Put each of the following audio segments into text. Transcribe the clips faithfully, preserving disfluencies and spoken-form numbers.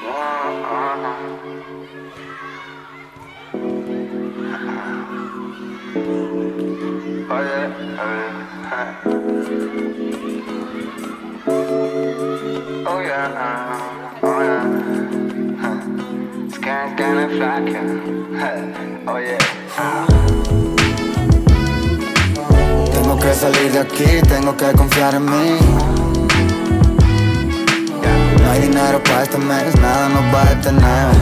Oh yeah, oh yeah. Scan, scan and flaca. Oh yeah. Tengo que salir de aquí, tengo que confiar en mí. No hay dinero para este mes, nada nos va a detener.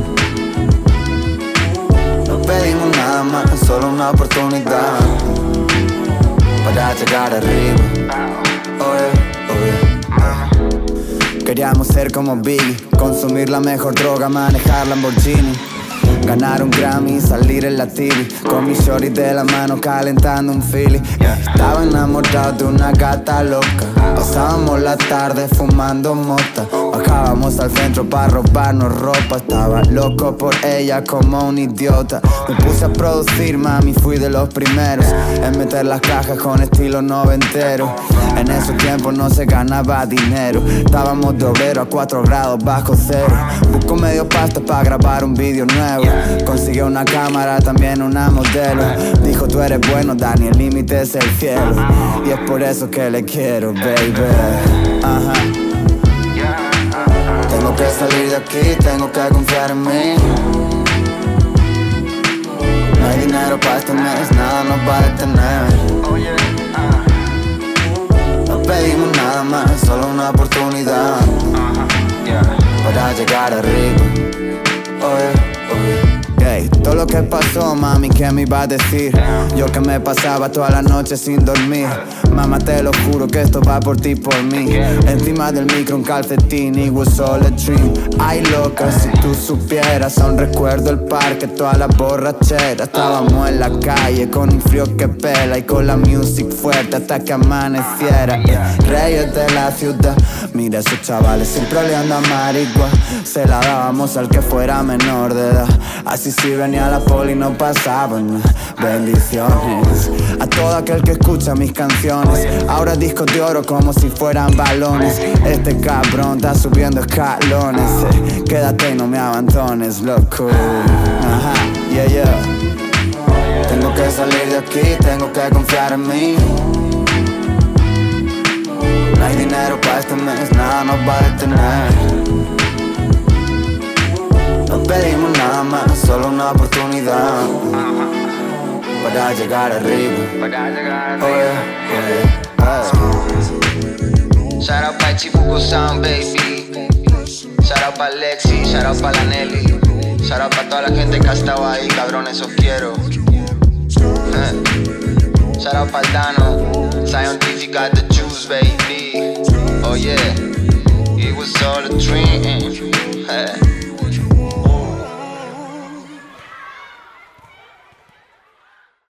No pedimos nada más, solo una oportunidad para llegar arriba. Oh yeah, oh yeah. Queríamos ser como Biggie, consumir la mejor droga, manejar Lamborghini, ganar un Grammy, salir en la T V, con mi shorty de la mano calentando un Philly. Estaba enamorado de una gata loca, pasábamos la tarde fumando mota, bajábamos al centro para robarnos ropa. Estaba loco por ella como un idiota. Me puse a producir, mami, fui de los primeros en meter las cajas con estilo noventero. En esos tiempos no se ganaba dinero, estábamos de obrero a cuatro grados bajo cero. Busco medio pasta para grabar un vídeo nuevo, consiguió una cámara, también una modelo. Dijo tú eres bueno, Dani, el límite es el cielo. Y es por eso que le quiero, baby. Ajá. Tengo que salir de aquí, tengo que confiar en mí. No hay dinero para este mes, nada nos va a detener. No pedimos nada más, solo una oportunidad para llegar arriba. Oh yeah, oh yeah. Hey, todo lo que pasó, mami, ¿qué me iba a decir? Yo que me pasaba toda la noche sin dormir. Mamá, te lo juro que esto va por ti, por mí. Encima del micro un calcetín, it was all a dream. Ay, loca, si tú supieras, aún recuerdo el parque, toda la borrachera. Estábamos en la calle con un frío que pela y con la music fuerte hasta que amaneciera. Reyes de la ciudad, mira esos chavales siempre oleando a marihuana. Se la dábamos al que fuera menor de edad, así si venía la poli no pasaban. Bendiciones a todo aquel que escucha mis canciones. Ahora discos de oro como si fueran balones. Este cabrón está subiendo escalones. eh, Quédate y no me abandones, loco. Ajá, yeah, yeah. Tengo que salir de aquí, tengo que confiar en mí. No hay dinero para este mes, nada nos va a detener. No pedimos nada más, solo una oportunidad para llegar arriba. Oh yeah, oh yeah. Shout out pa' Chibuco Sound, baby. Shout out pa' Lexi, shout out pa' la Nelly. Shout out pa' toda la gente que ha estado ahí, cabrones, os quiero. Eh. Shout out pa' Dano, Scientific got the juice, baby. Oh yeah, it was all a dream.